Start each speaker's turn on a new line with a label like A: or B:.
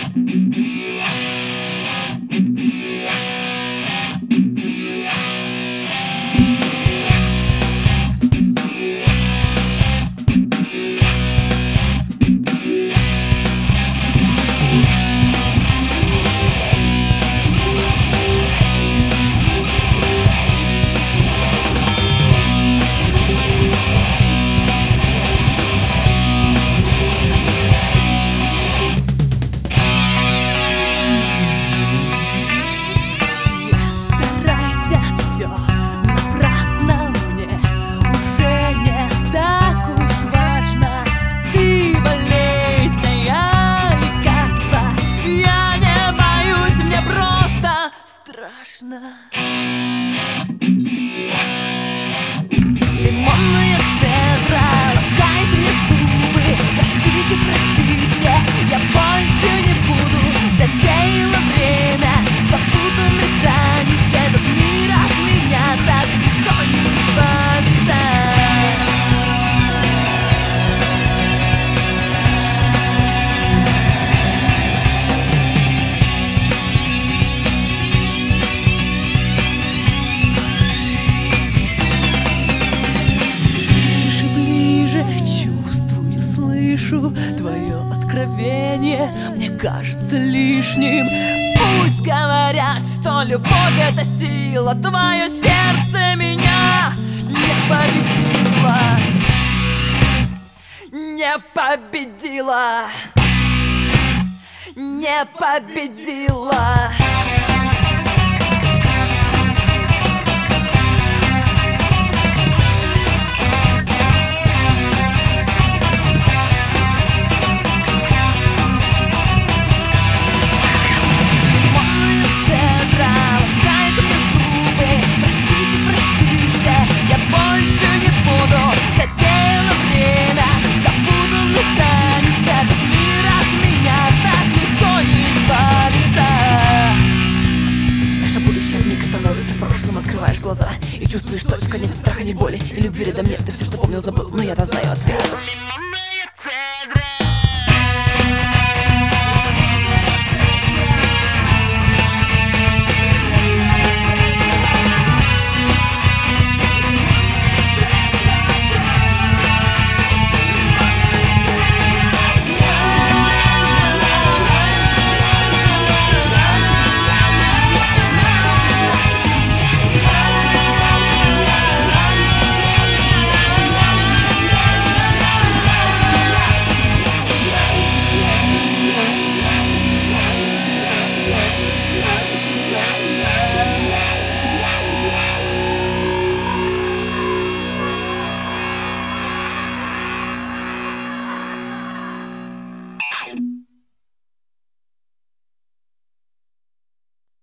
A: Лимонная цедра ласкает мне зубы. Простите, простите, я больше не буду. Затеяло время, запутанный танец. Этот мир от меня так легко не избавится. Твое откровение мне кажется лишним. Пусть говорят, что любовь — это сила, твое сердце меня не победило. Не победила. Не победила. Открываешь глаза и чувствуешь точка, нет страха, ни боли и любви рядом нет. Ты все, что помнил, забыл, но я-то знаю ответ.